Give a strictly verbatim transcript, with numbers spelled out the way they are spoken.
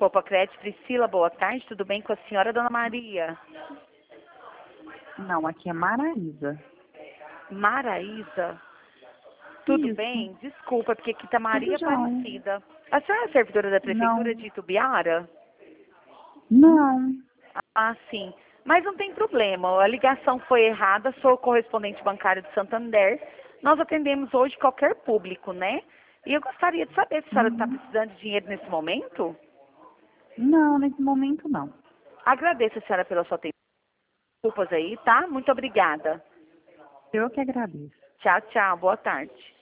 Popocrete, Priscila, boa tarde, tudo bem com a senhora, dona Maria? Não, aqui é Maraísa. Maraísa? Tudo Isso. bem? Desculpa, porque aqui tá Maria Tudo jóia. Aparecida. A senhora é servidora da Prefeitura Não. de Itubiara? Não. Ah, sim. Mas não tem problema, a ligação foi errada, sou correspondente bancário de Santander. Nós atendemos hoje qualquer público, né? E eu gostaria de saber se a senhora está Uhum. precisando de dinheiro nesse momento? Não, nesse momento não. Agradeço a senhora pela sua atenção. Desculpas aí, tá? Muito obrigada. Eu que agradeço. Tchau, tchau. Boa tarde.